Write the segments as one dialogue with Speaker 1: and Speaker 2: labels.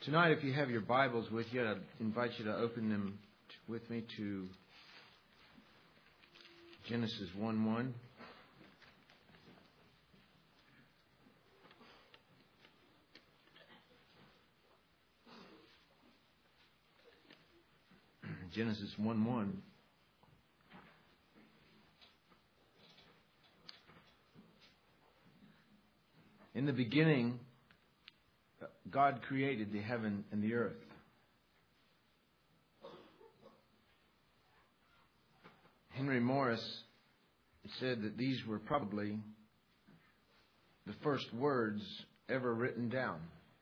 Speaker 1: Tonight, if you have your Bibles with you, I'd invite you to open them with me to Genesis 1:1. Genesis 1:1. In the beginning, God created the heaven and the earth. Henry Morris said that these were probably the first words ever written down,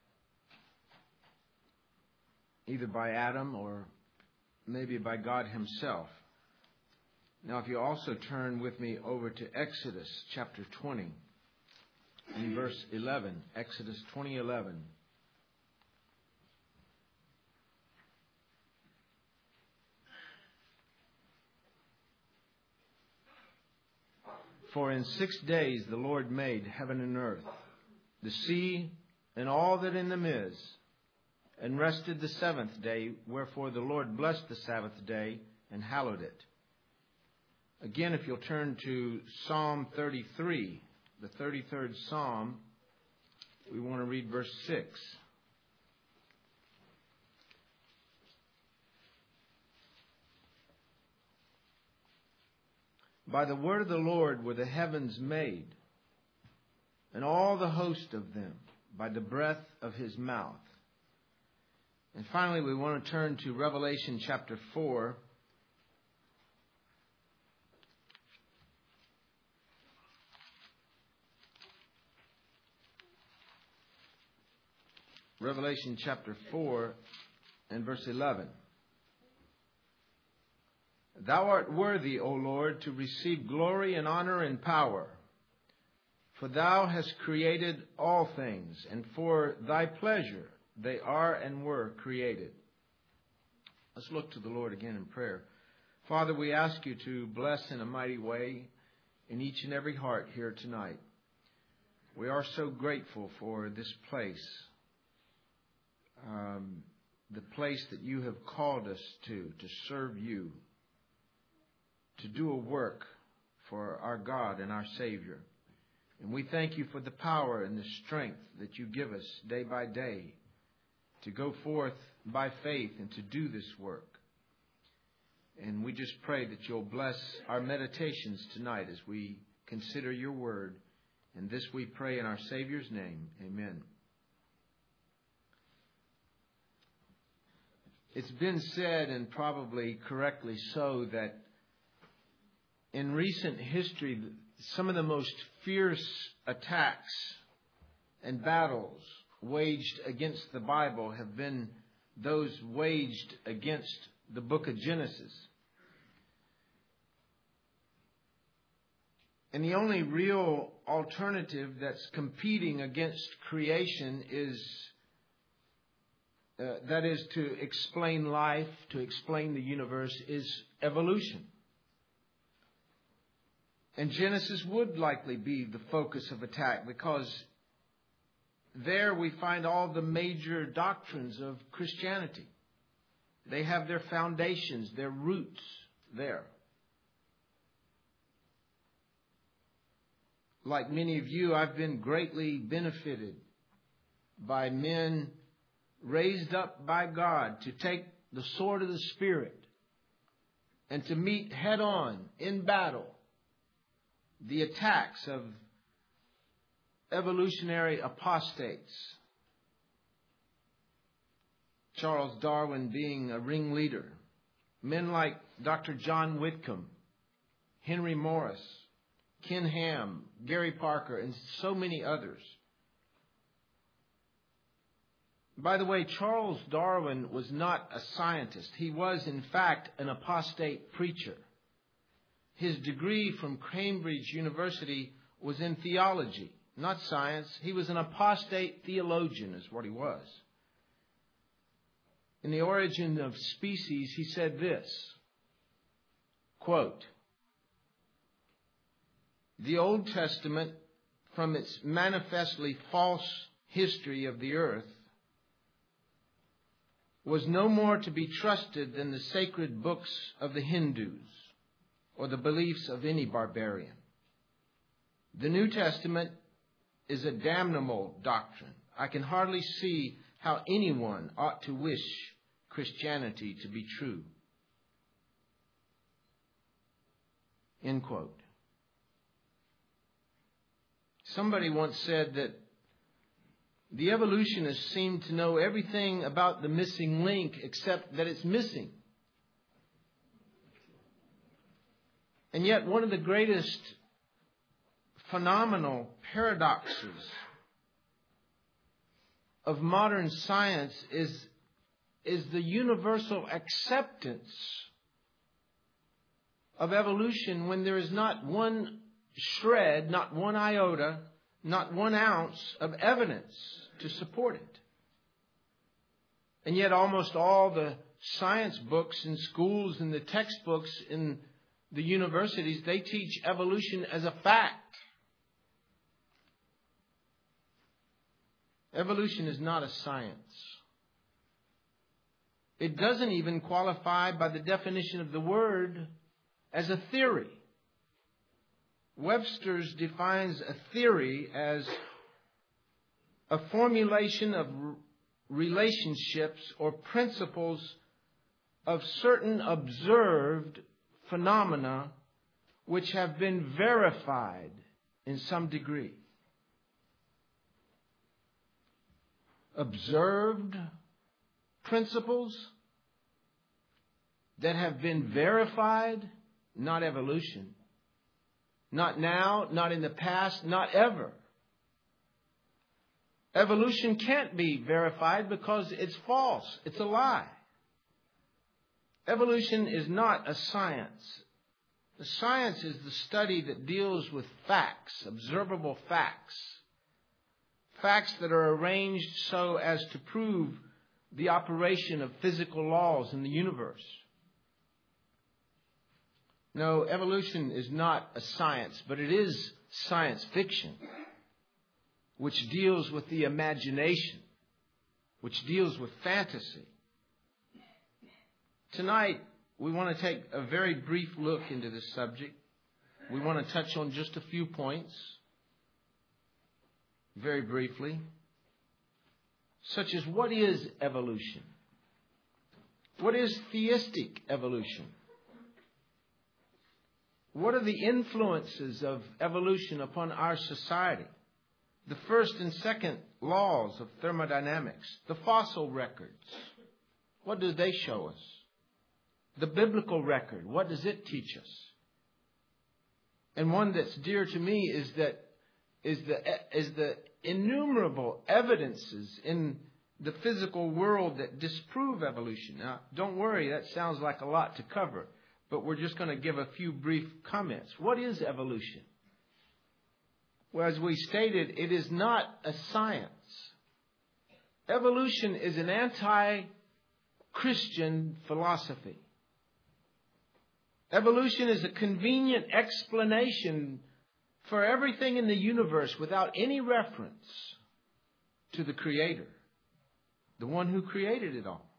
Speaker 1: either by Adam or maybe by God himself. Now, if you also turn with me over to Exodus chapter 20 and verse 11, Exodus 20:11. For in 6 days the Lord made heaven and earth, the sea, and all that in them is, and rested the seventh day, wherefore the Lord blessed the Sabbath day and hallowed it. Again, if you'll turn to Psalm 33, the 33rd Psalm, we want to read verse 6. By the word of the Lord were the heavens made, and all the host of them by the breath of his mouth. And finally, we want to turn to Revelation chapter 4. Revelation chapter 4 and verse 11. Thou art worthy, O Lord, to receive glory and honor and power. For thou hast created all things, and for thy pleasure they are and were created. Let's look to the Lord again in prayer. Father, we ask you to bless in a mighty way in each and every heart here tonight. We are so grateful for this place, the place that you have called us to serve you, to do a work for our God and our Savior. And we thank you for the power and the strength that you give us day by day to go forth by faith and to do this work. And we just pray that you'll bless our meditations tonight as we consider your word. And this we pray in our Savior's name. Amen. It's been said, and probably correctly so, that in recent history, some of the most fierce attacks and battles waged against the Bible have been those waged against the book of Genesis. And the only real alternative that's competing against creation is that is to explain life, to explain the universe, is evolution. And Genesis would likely be the focus of attack because there we find all the major doctrines of Christianity. They have their foundations, their roots there. Like many of you, I've been greatly benefited by men raised up by God to take the sword of the Spirit and to meet head on in battle the attacks of evolutionary apostates. Charles Darwin being a ringleader. Men like Dr. John Whitcomb, Henry Morris, Ken Ham, Gary Parker, and so many others. By the way, Charles Darwin was not a scientist. He was, in fact, an apostate preacher. His degree from Cambridge University was in theology, not science. He was an apostate theologian, is what he was. In The Origin of Species, he said this, quote, "The Old Testament, from its manifestly false history of the earth, was no more to be trusted than the sacred books of the Hindus or the beliefs of any barbarian. The New Testament is a damnable doctrine. I can hardly see how anyone ought to wish Christianity to be true. End quote. Somebody once said that the evolutionists seem to know everything about the missing link except that it's missing. And yet one of the greatest phenomenal paradoxes of modern science is the universal acceptance of evolution when there is not one shred, not one iota, not 1 ounce of evidence to support it. And yet almost all the science books in schools and the textbooks in the universities, they teach evolution as a fact. Evolution is not a science. It doesn't even qualify by the definition of the word as a theory. Webster's defines a theory as a formulation of relationships or principles of certain observed phenomena which have been verified in some degree. Observed principles that have been verified, not evolution. Not now, not in the past, not ever. Evolution can't be verified because it's false. It's a lie. Evolution is not a science. The science is the study that deals with facts, observable facts. Facts that are arranged so as to prove the operation of physical laws in the universe. No, evolution is not a science, but it is science fiction, which deals with the imagination, which deals with fantasy. Tonight, we want to take a very brief look into this subject. We want to touch on just a few points, very briefly, such as what is evolution? What is theistic evolution? What are the influences of evolution upon our society? The first and second laws of thermodynamics, the fossil records, what do they show us? The biblical record, what does it teach us? And one that's dear to me is the innumerable evidences in the physical world that disprove evolution. Now, don't worry, that sounds like a lot to cover, but we're just going to give a few brief comments. What is evolution? Well, as we stated, it is not a science. Evolution is an anti-Christian philosophy. Evolution is a convenient explanation for everything in the universe without any reference to the Creator, the one who created it all.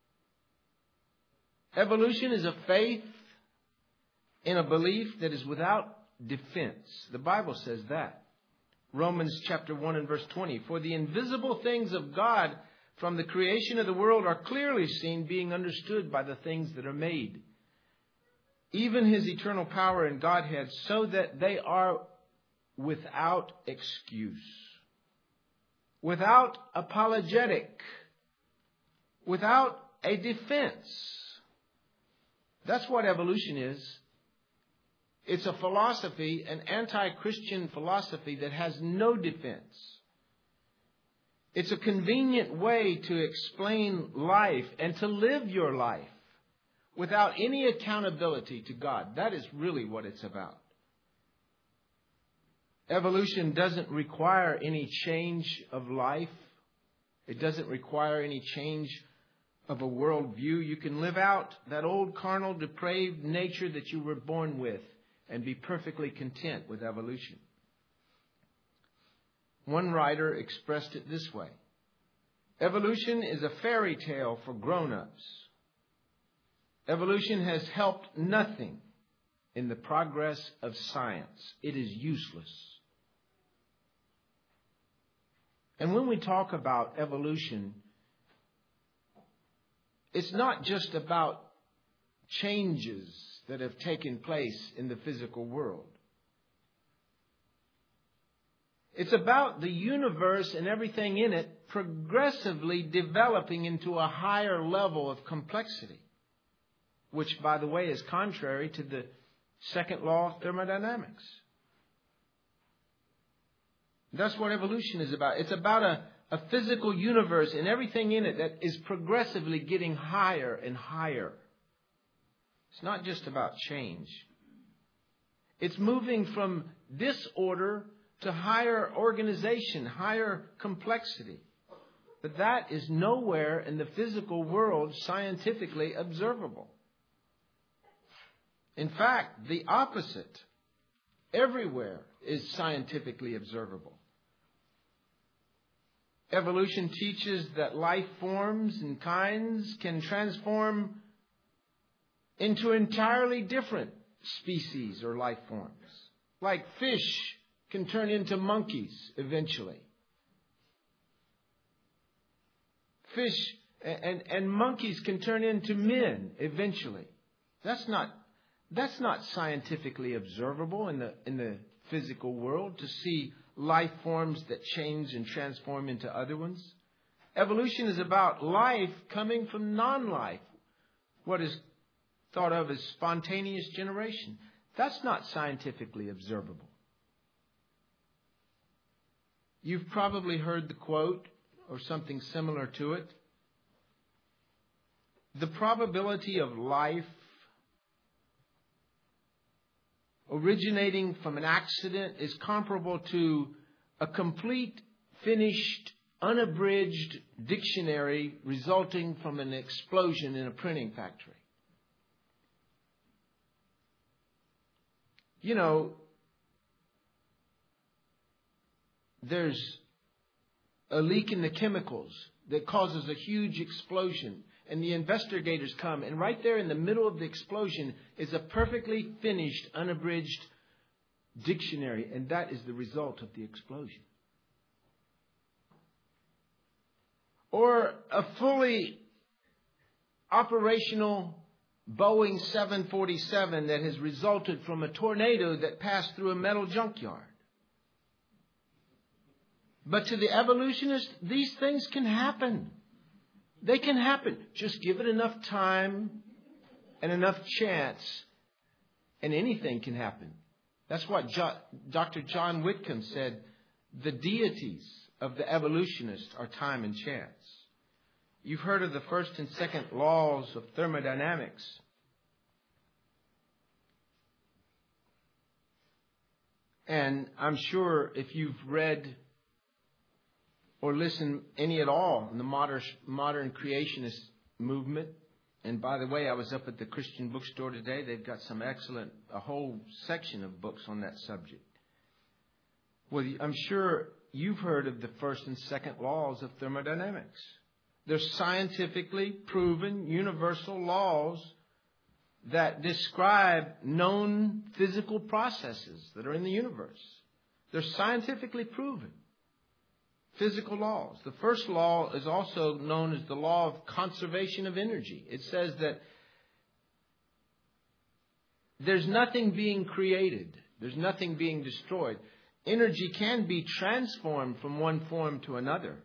Speaker 1: Evolution is a faith in a belief that is without defense. The Bible says that. Romans chapter 1 and verse 20. For the invisible things of God from the creation of the world are clearly seen, being understood by the things that are made, even His eternal power and Godhead, so that they are without excuse, without apologetic, without a defense. That's what evolution is. It's a philosophy, an anti-Christian philosophy that has no defense. It's a convenient way to explain life and to live your life without any accountability to God. That is really what it's about. Evolution doesn't require any change of life. It doesn't require any change of a worldview. You can live out that old carnal, depraved nature that you were born with and be perfectly content with evolution. One writer expressed it this way. Evolution is a fairy tale for grown-ups. Evolution has helped nothing in the progress of science. It is useless. And when we talk about evolution, it's not just about changes that have taken place in the physical world. It's about the universe and everything in it progressively developing into a higher level of complexity, which, by the way, is contrary to the second law of thermodynamics. That's what evolution is about. It's about a physical universe and everything in it that is progressively getting higher and higher. It's not just about change. It's moving from disorder to higher organization, higher complexity. But that is nowhere in the physical world scientifically observable. In fact, the opposite everywhere is scientifically observable. Evolution teaches that life forms and kinds can transform into entirely different species or life forms. Like fish can turn into monkeys eventually. Fish and monkeys can turn into men eventually. That's not scientifically observable in the physical world, to see life forms that change and transform into other ones. Evolution is about life coming from non-life, what is thought of as spontaneous generation. That's not scientifically observable. You've probably heard the quote or something similar to it. The probability of life originating from an accident is comparable to a complete, finished, unabridged dictionary resulting from an explosion in a printing factory. You know, there's a leak in the chemicals that causes a huge explosion. And the investigators come, and right there in the middle of the explosion is a perfectly finished, unabridged dictionary. And that is the result of the explosion. Or a fully operational Boeing 747 that has resulted from a tornado that passed through a metal junkyard. But to the evolutionist, these things can happen. They can happen. Just give it enough time and enough chance, and anything can happen. That's what Dr. John Whitcomb said. The deities of the evolutionists are time and chance. You've heard of the first and second laws of thermodynamics. And I'm sure if you've read or listen any at all in the modern creationist movement. And by the way, I was up at the Christian bookstore today. They've got a whole section of books on that subject. Well, I'm sure you've heard of the first and second laws of thermodynamics. They're scientifically proven universal laws that describe known physical processes that are in the universe. They're scientifically proven. Physical laws. The first law is also known as the law of conservation of energy. It says that there's nothing being created. There's nothing being destroyed. Energy can be transformed from one form to another.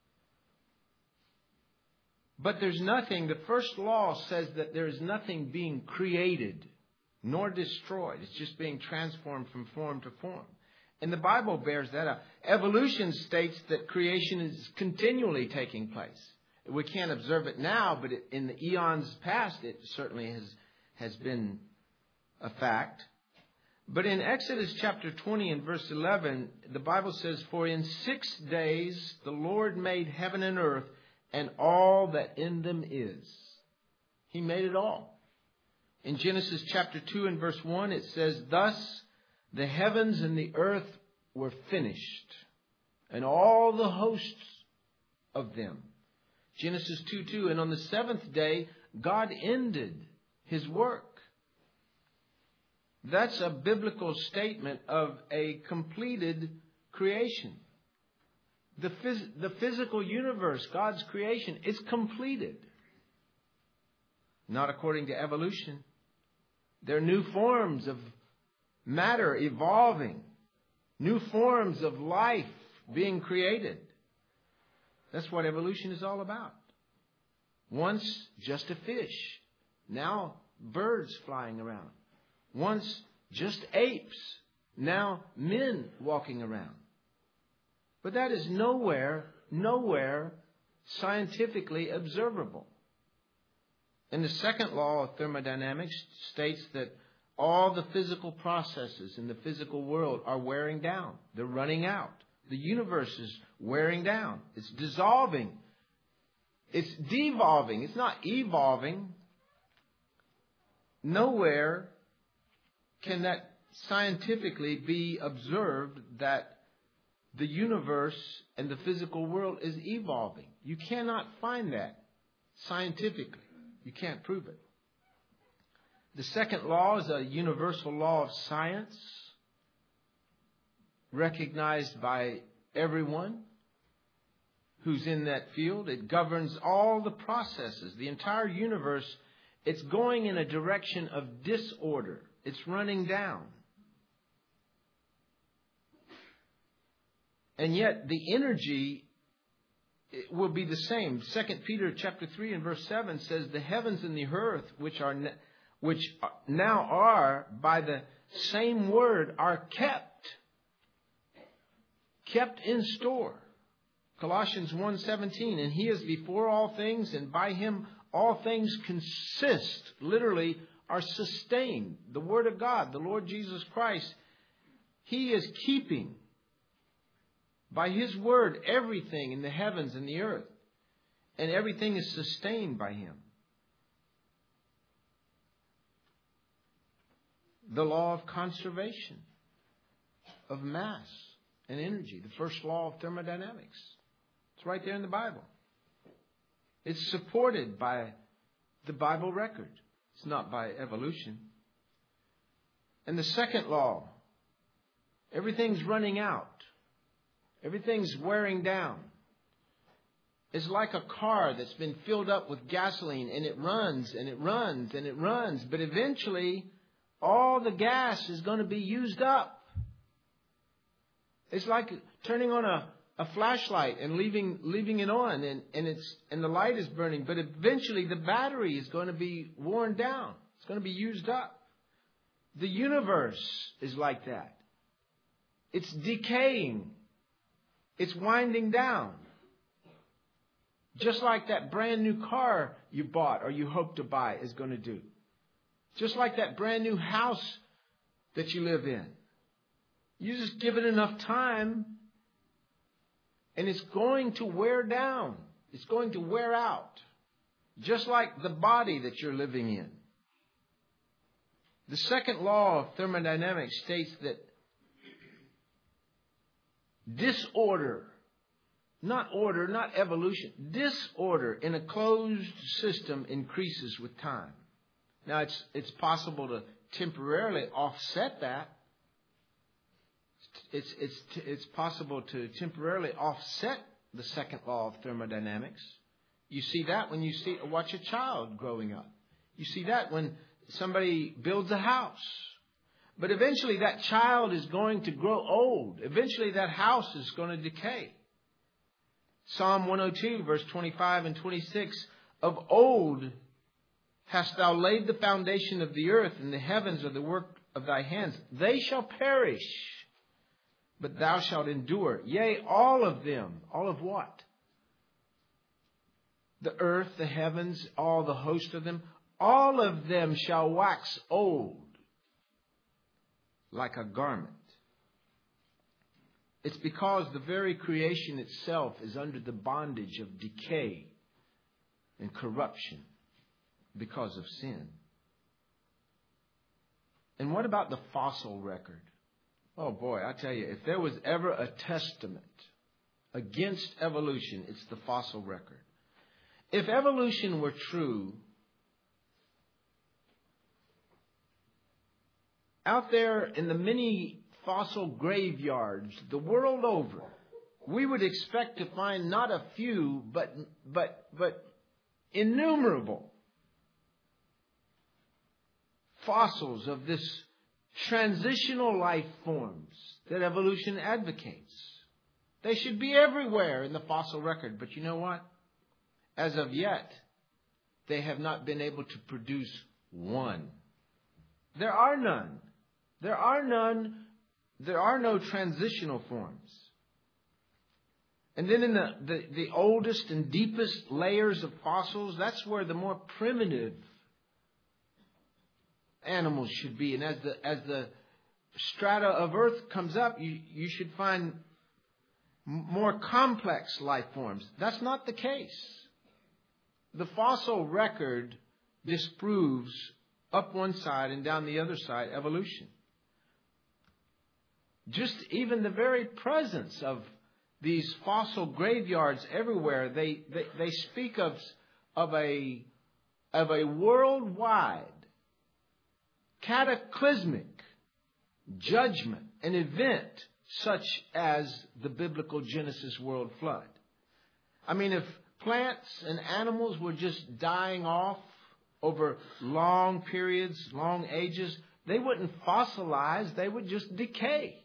Speaker 1: But there's nothing, the first law says that there is nothing being created nor destroyed. It's just being transformed from form to form. And the Bible bears that out. Evolution states that creation is continually taking place. We can't observe it now, but in the eons past, it certainly has been a fact. But in Exodus chapter 20 and verse 11, the Bible says, "For in 6 days the Lord made heaven and earth and all that in them is." He made it all. In Genesis chapter 2 and verse 1, it says, "Thus the heavens and the earth were finished, and all the hosts of them." Genesis 2:2, and on the seventh day, God ended His work. That's a biblical statement of a completed creation. The physical universe, God's creation, is completed. Not according to evolution. There are new forms of matter evolving. New forms of life being created. That's what evolution is all about. Once, just a fish. Now, birds flying around. Once, just apes. Now, men walking around. But that is nowhere scientifically observable. And the second law of thermodynamics states that all the physical processes in the physical world are wearing down. They're running out. The universe is wearing down. It's dissolving. It's devolving. It's not evolving. Nowhere can that scientifically be observed that the universe and the physical world is evolving. You cannot find that scientifically. You can't prove it. The second law is a universal law of science, recognized by everyone who's in that field. It governs all the processes. The entire universe, it's going in a direction of disorder. It's running down. And yet the energy will be the same. 2 Peter chapter 3 and verse 7 says, the heavens and the earth, which now are, by the same word, are kept in store. Colossians 1:17, and He is before all things, and by Him all things consist, literally are sustained. The Word of God, the Lord Jesus Christ, He is keeping by His Word everything in the heavens and the earth. And everything is sustained by Him. The law of conservation of mass and energy. The first law of thermodynamics. It's right there in the Bible. It's supported by the Bible record. It's not by evolution. And the second law, everything's running out. Everything's wearing down. It's like a car that's been filled up with gasoline, and it runs and it runs and it runs. But eventually, all the gas is going to be used up. It's like turning on a flashlight and leaving it on, and the light is burning. But eventually, the battery is going to be worn down. It's going to be used up. The universe is like that. It's decaying. It's winding down. Just like that brand new car you bought or you hope to buy is going to do. Just like that brand new house that you live in. You just give it enough time and it's going to wear down. It's going to wear out. Just like the body that you're living in. The second law of thermodynamics states that disorder, not order, not evolution, disorder in a closed system increases with time. Now, it's possible to temporarily offset that. It's possible to temporarily offset the second law of thermodynamics. You see that when you watch a child growing up. You see that when somebody builds a house. But eventually that child is going to grow old. Eventually that house is going to decay. Psalm 102, verse 25 and 26, of old hast thou laid the foundation of the earth, and the heavens are the work of thy hands. They shall perish, but thou shalt endure. Yea, all of them. All of what? The earth, the heavens, all the host of them. All of them shall wax old like a garment. It's because the very creation itself is under the bondage of decay and corruption because of sin. And what about the fossil record? Oh boy, I tell you, if there was ever a testament against evolution, it's the fossil record. if evolution were true, out there in the many fossil graveyards the world over, we would expect to find not a few, but innumerable fossils of this transitional life forms that evolution advocates. They should be everywhere in the fossil record. But you know what? As of yet, they have not been able to produce one. There are none. There are none. There are no transitional forms. And then in the oldest and deepest layers of fossils, that's where the more primitive animals should be. And as the strata of Earth comes up, you should find more complex life forms. That's not the case. The fossil record disproves up one side and down the other side evolution. Just even the very presence of these fossil graveyards everywhere, they speak of a worldwide cataclysmic judgment, an event such as the biblical Genesis world flood. I mean, if plants and animals were just dying off over long periods, long ages, they wouldn't fossilize, they would just decay.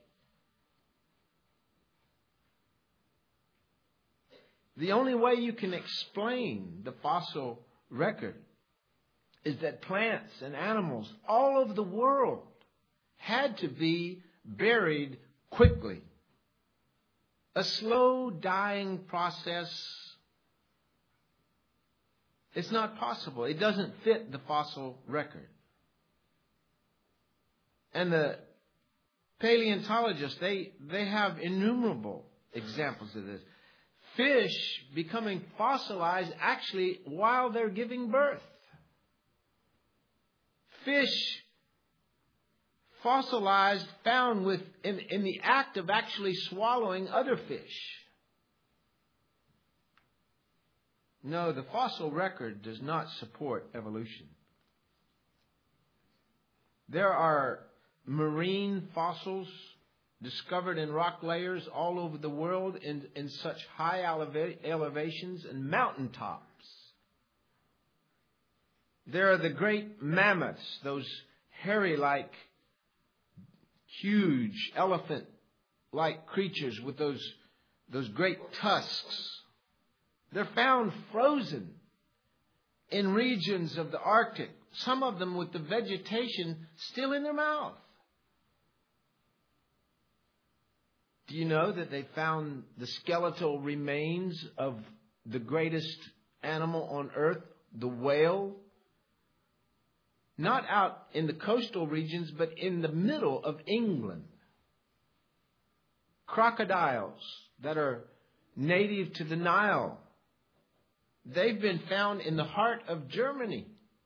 Speaker 1: The only way you can explain the fossil record is that plants and animals all over the world had to be buried quickly. A slow dying process. It's not possible. It doesn't fit the fossil record. And the paleontologists, they have innumerable examples of this. Fish becoming fossilized actually while they're giving birth. Fish fossilized, found in the act of actually swallowing other fish. No, the fossil record does not support evolution. There are marine fossils discovered in rock layers all over the world in such high elevations and mountaintops. There are the great mammoths, those hairy-like, huge elephant-like creatures with those great tusks. They're found frozen in regions of the Arctic, some of them with the vegetation still in their mouth. Do you know that they found the skeletal remains of the greatest animal on earth, the whale? Not out in the coastal regions, but in the middle of England. Crocodiles that are native to the Nile. They've been found in the heart of Germany.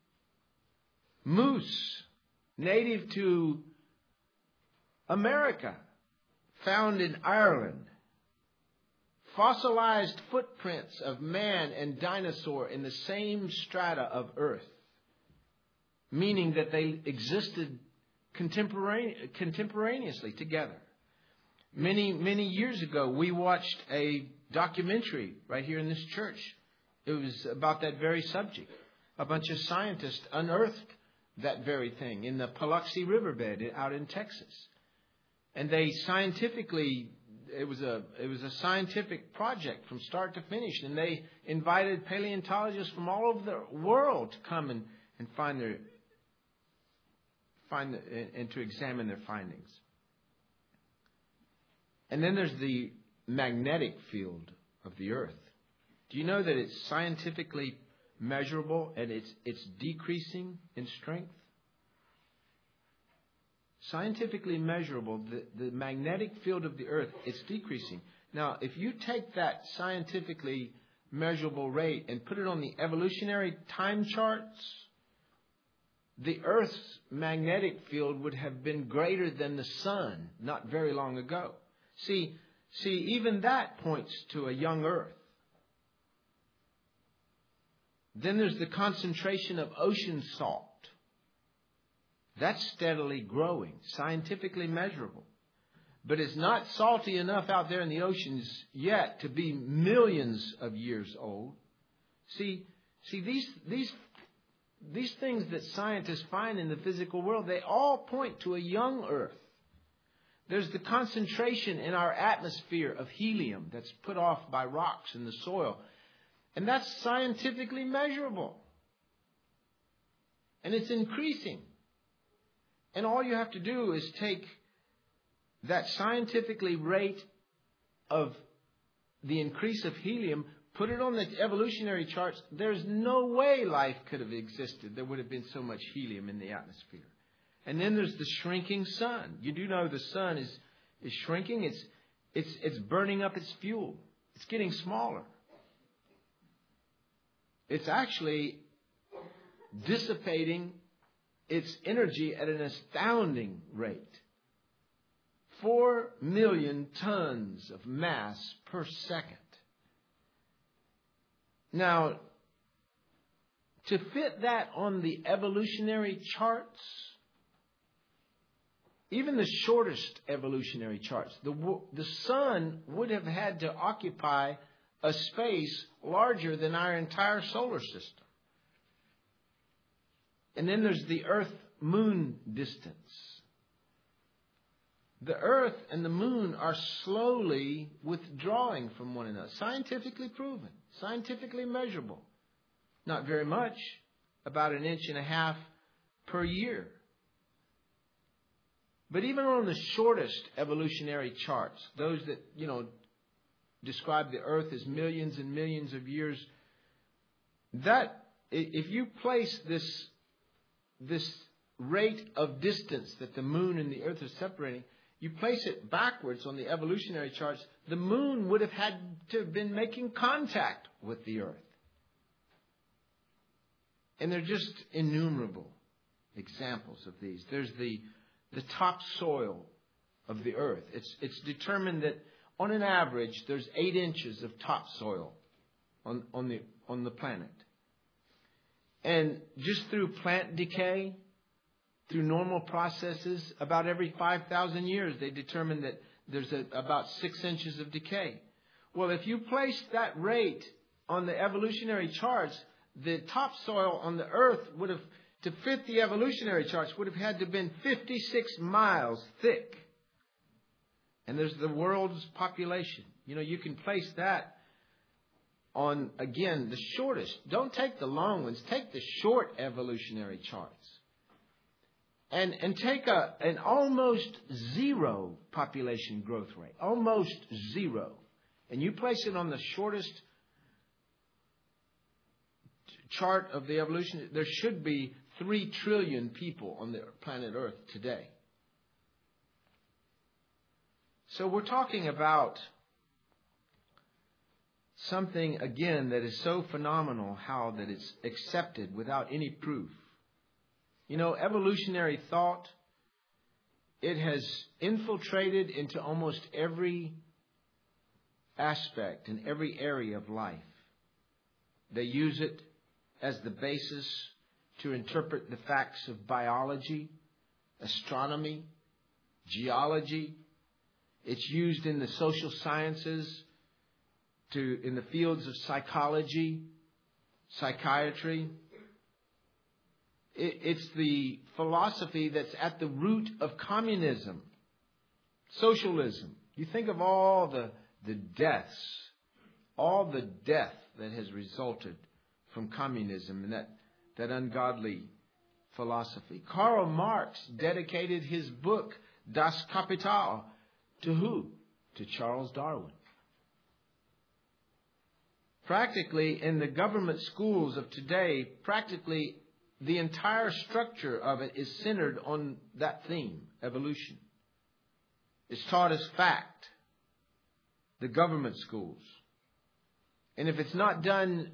Speaker 1: Moose, native to America, found in Ireland. Fossilized footprints of man and dinosaur in the same strata of Earth, meaning that they existed contemporaneously together. Many years ago, we watched a documentary right here in this church. It was about that very subject. A bunch of scientists unearthed that very thing in the Paluxy Riverbed out in Texas. And they scientifically, it was a scientific project from start to finish. And they invited paleontologists from all over the world to come and and to examine their findings. And then there's the magnetic field of the Earth. Do you know that it's scientifically measurable and it's decreasing in strength? Scientifically measurable, the magnetic field of the Earth, it's decreasing. Now, if you take that scientifically measurable rate and put it on the evolutionary time charts, the Earth's magnetic field would have been greater than the sun not very long ago. See, even that points to a young Earth. Then there's the concentration of ocean salt. That's steadily growing, scientifically measurable. But it's not salty enough out there in the oceans yet to be millions of years old. See, these things that scientists find in the physical world, they all point to a young Earth. There's the concentration in our atmosphere of helium that's put off by rocks in the soil. And that's scientifically measurable. And it's increasing. And all you have to do is take that scientifically rate of the increase of helium, put it on the evolutionary charts. There's no way life could have existed. There would have been so much helium in the atmosphere. And then there's the shrinking sun. You do know the sun is shrinking. It's burning up its fuel. It's getting smaller. It's actually dissipating its energy at an astounding rate. 4 million tons of mass per second. Now, to fit that on the evolutionary charts, even the shortest evolutionary charts, the sun would have had to occupy a space larger than our entire solar system. And then there's the Earth-Moon distance. The Earth and the Moon are slowly withdrawing from one another. Scientifically proven. Scientifically measurable. Not very much. About 1.5 inches per year. But even on the shortest evolutionary charts, those that, describe the Earth as millions and millions of years, that if you place this rate of distance that the Moon and the Earth are separating, you place it backwards on the evolutionary charts, the Moon would have had to have been making contact with the Earth. And they're just innumerable examples of these. There's the topsoil of the Earth. It's determined that on an average there's 8 inches of topsoil on the planet. And just through plant decay, through normal processes, about every 5,000 years, they determine that there's about 6 inches of decay. Well, if you place that rate on the evolutionary charts, the topsoil on the Earth would have, to fit the evolutionary charts, would have had to have been 56 miles thick. And there's the world's population. You can place that on, again, the shortest. Don't take the long ones. Take the short evolutionary charts. And take an almost zero population growth rate. Almost zero. And you place it on the shortest chart of the evolution. There should be 3 trillion people on the planet Earth today. So we're talking about something, again, that is so phenomenal, how that it's accepted without any proof. Evolutionary thought, it has infiltrated into almost every aspect and every area of life. They use it as the basis to interpret the facts of biology, astronomy, geology. It's used in the social sciences, in the fields of psychology, psychiatry. It's the philosophy that's at the root of communism, socialism. You think of all the deaths, all the death that has resulted from communism and that ungodly philosophy. Karl Marx dedicated his book, Das Kapital, to who? To Charles Darwin. Practically, in the government schools of today, practically the entire structure of it is centered on that theme, evolution. It's taught as fact, the government schools. And if it's not done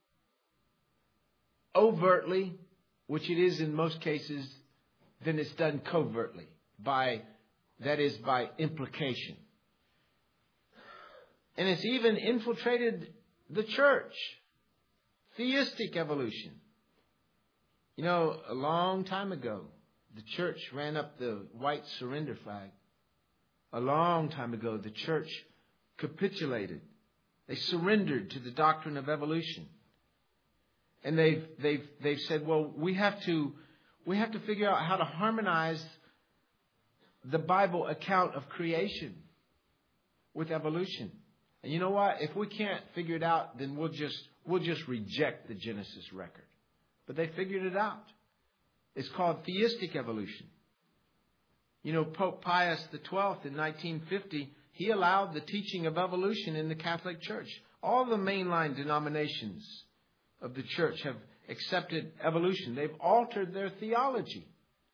Speaker 1: overtly, which it is in most cases, then it's done covertly, by implication. And it's even infiltrated the church theistic evolution. You know, a long time ago, the church ran up the white surrender flag. A long time ago, the church capitulated. They surrendered to the doctrine of evolution. And they've said, well, we have to figure out how to harmonize the Bible account of creation with evolution. And you know what? If we can't figure it out, then we'll just reject the Genesis record. But they figured it out. It's called theistic evolution. You know, Pope Pius XII in 1950, he allowed the teaching of evolution in the Catholic Church. All the mainline denominations of the church have accepted evolution. They've altered their theology.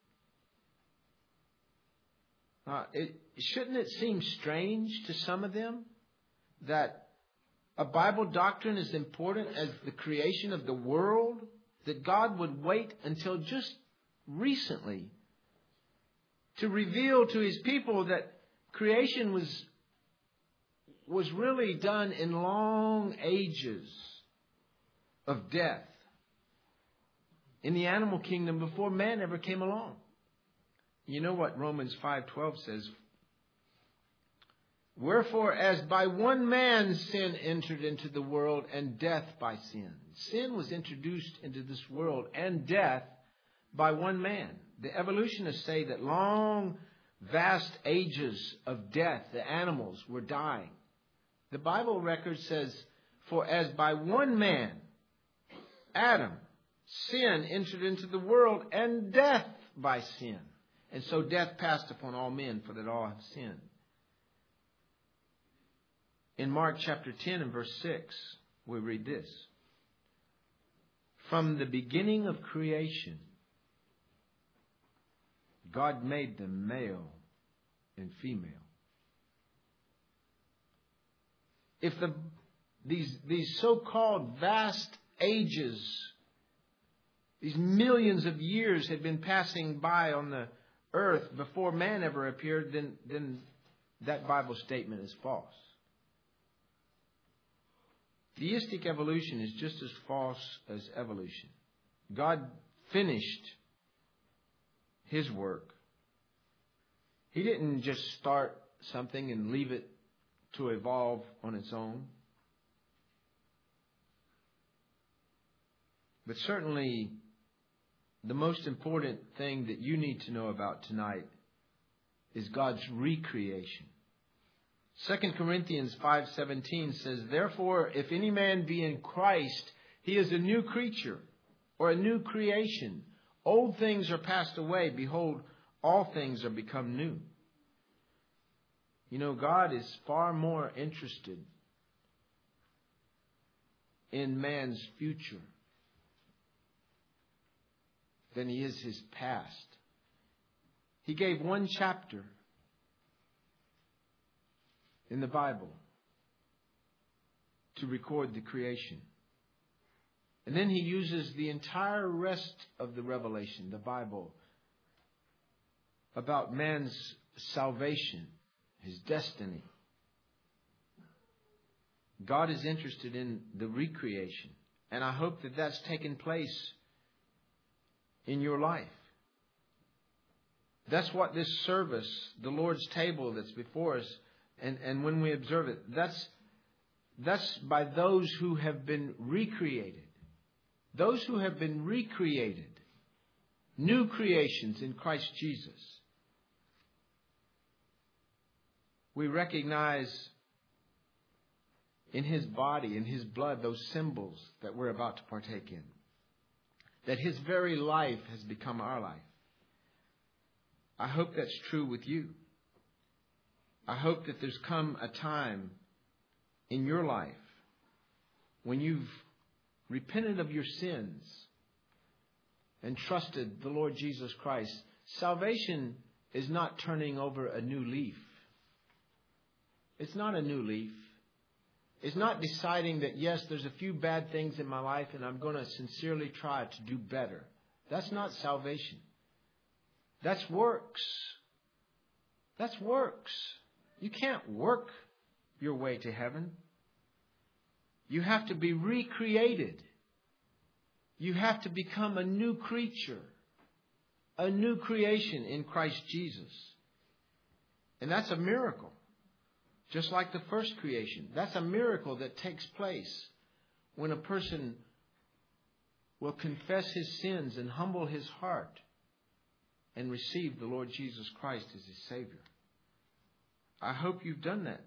Speaker 1: Shouldn't it seem strange to some of them that a Bible doctrine is important as the creation of the world? That God would wait until just recently to reveal to His people that creation was really done in long ages of death in the animal kingdom before man ever came along. You know what Romans 5:12 says? Wherefore, as by one man sin entered into the world, and death by sin. Sin was introduced into this world, and death by one man. The evolutionists say that long, vast ages of death, the animals were dying. The Bible record says, for as by one man, Adam, sin entered into the world, and death by sin. And so death passed upon all men, for that all have sinned. In Mark chapter 10 and verse 6, we read this. From the beginning of creation, God made them male and female. If these so-called vast ages, these millions of years had been passing by on the earth before man ever appeared, then that Bible statement is false. Theistic evolution is just as false as evolution. God finished His work. He didn't just start something and leave it to evolve on its own. But certainly, the most important thing that you need to know about tonight is God's recreation. 2 Corinthians 5:17 says, therefore, if any man be in Christ, he is a new creature or a new creation. Old things are passed away. Behold, all things are become new. You know, God is far more interested in man's future than He is his past. He gave one chapter in the Bible to record the creation. And then He uses the entire rest of the revelation, the Bible, about man's salvation, his destiny. God is interested in the recreation. And I hope that that's taken place in your life. That's what this service, the Lord's table that's before us, and when we observe it, that's by those who have been recreated. Those who have been recreated. New creations in Christ Jesus. We recognize in His body, in His blood, those symbols that we're about to partake in. That His very life has become our life. I hope that's true with you. I hope that there's come a time in your life when you've repented of your sins and trusted the Lord Jesus Christ. Salvation is not turning over a new leaf. It's not a new leaf. It's not deciding that, yes, there's a few bad things in my life and I'm going to sincerely try to do better. That's not salvation. That's works. That's works. You can't work your way to heaven. You have to be recreated You have to become a new creature, a new creation in Christ Jesus. And that's a miracle. Just like the first creation. That's a miracle that takes place when a person will confess his sins and humble his heart and receive the Lord Jesus Christ as his Savior. I hope you've done that.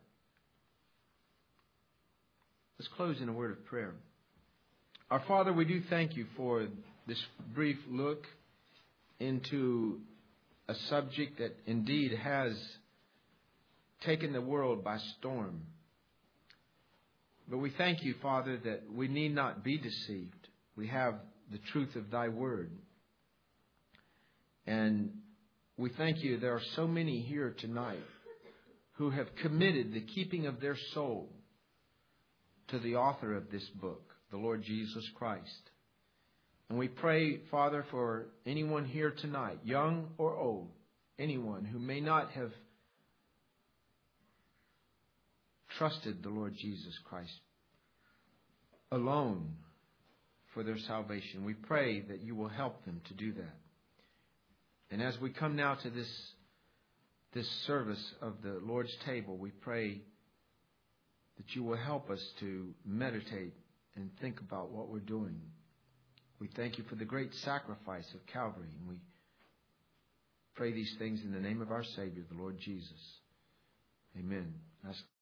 Speaker 1: Let's close in a word of prayer. Our Father, we do thank you for this brief look into a subject that indeed has taken the world by storm. But we thank you, Father, that we need not be deceived. We have the truth of thy word. And we thank you there are so many here tonight who have committed the keeping of their soul to the author of this book, the Lord Jesus Christ. And we pray, Father, for anyone here tonight, young or old, anyone who may not have trusted the Lord Jesus Christ alone for their salvation. We pray that you will help them to do that. And as we come now to this service of the Lord's table, we pray that you will help us to meditate and think about what we're doing. We thank you for the great sacrifice of Calvary, and we pray these things in the name of our Savior, the Lord Jesus. Amen.